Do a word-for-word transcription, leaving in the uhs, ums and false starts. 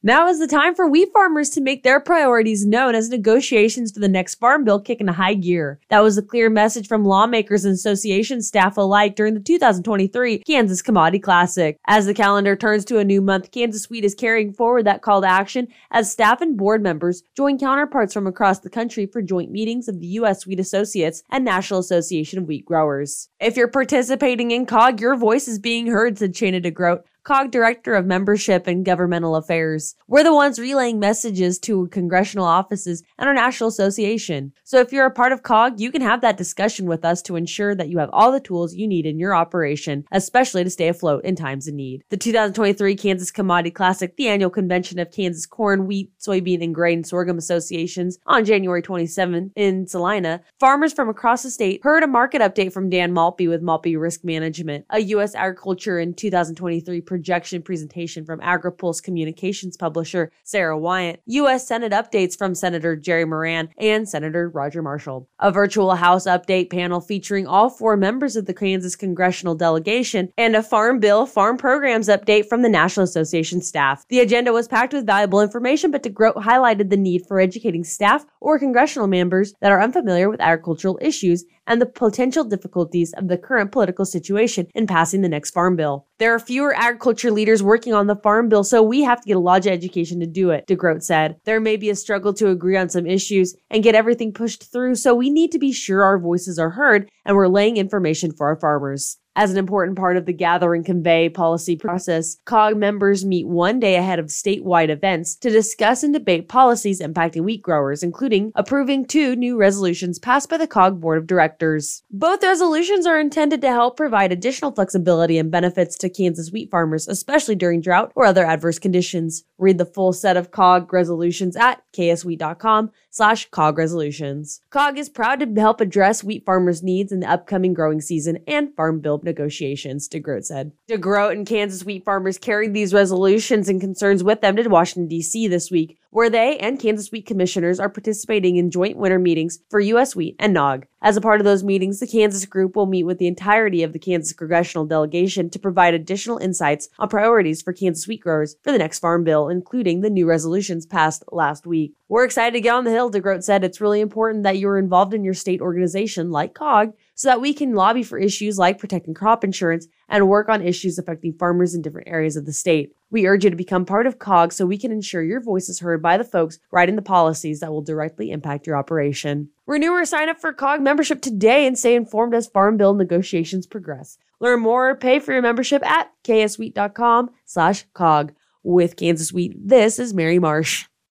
Now is the time for wheat farmers to make their priorities known as negotiations for the next farm bill kick into high gear. That was a clear message from lawmakers and association staff alike during the two thousand twenty-three Kansas Commodity Classic. As the calendar turns to a new month, Kansas Wheat is carrying forward that call to action as staff and board members join counterparts from across the country for joint meetings of the U S Wheat Associates and National Association of Wheat Growers. If you're participating in C O G, your voice is being heard, said Shana DeGroat, C O G Director of Membership and Governmental Affairs. We're the ones relaying messages to congressional offices and our national association. So if you're a part of C O G, you can have that discussion with us to ensure that you have all the tools you need in your operation, especially to stay afloat in times of need. The two thousand twenty-three Kansas Commodity Classic, the annual convention of Kansas corn, wheat, soybean, and grain sorghum associations on January twenty-seventh in Salina, farmers from across the state heard a market update from Dan Maltby with Maltby Risk Management, a U S Agriculture in two thousand twenty-three projection presentation from AgriPulse Communications publisher Sarah Wyant, U S Senate updates from Senator Jerry Moran and Senator Roger Marshall, a virtual House update panel featuring all four members of the Kansas congressional delegation, and a Farm Bill Farm Programs update from the National Association staff. The agenda was packed with valuable information, but DeGroat highlighted the need for educating staff or congressional members that are unfamiliar with agricultural issues and the potential difficulties of the current political situation in passing the next farm bill. There are fewer agriculture leaders working on the farm bill, so we have to get a lot of education to do it, DeGroat said. There may be a struggle to agree on some issues and get everything pushed through, so we need to be sure our voices are heard and we're laying information for our farmers. As an important part of the gather and convey policy process, C O G members meet one day ahead of statewide events to discuss and debate policies impacting wheat growers, including approving two new resolutions passed by the C O G Board of Directors. Both resolutions are intended to help provide additional flexibility and benefits to Kansas wheat farmers, especially during drought or other adverse conditions. Read the full set of C O G resolutions at k s wheat dot com slash C O G resolutions. C O G is proud to help address wheat farmers' needs in the upcoming growing season and farm bill negotiations, DeGroat said. DeGroat and Kansas wheat farmers carried these resolutions and concerns with them to Washington, D C this week, where they and Kansas wheat commissioners are participating in joint winter meetings for U S Wheat and N O G. As a part of those meetings, the Kansas group will meet with the entirety of the Kansas congressional delegation to provide additional insights on priorities for Kansas wheat growers for the next farm bill, including the new resolutions passed last week. We're excited to get on the Hill, DeGroat said. It's really important that you're involved in your state organization like C O G so that we can lobby for issues like protecting crop insurance and work on issues affecting farmers in different areas of the state. We urge you to become part of C O G so we can ensure your voice is heard by the folks writing the policies that will directly impact your operation. Renew or sign up for C O G membership today and stay informed as farm bill negotiations progress. Learn more or pay for your membership at k s wheat dot com slash C O G. With Kansas Wheat, this is Mary Marsh.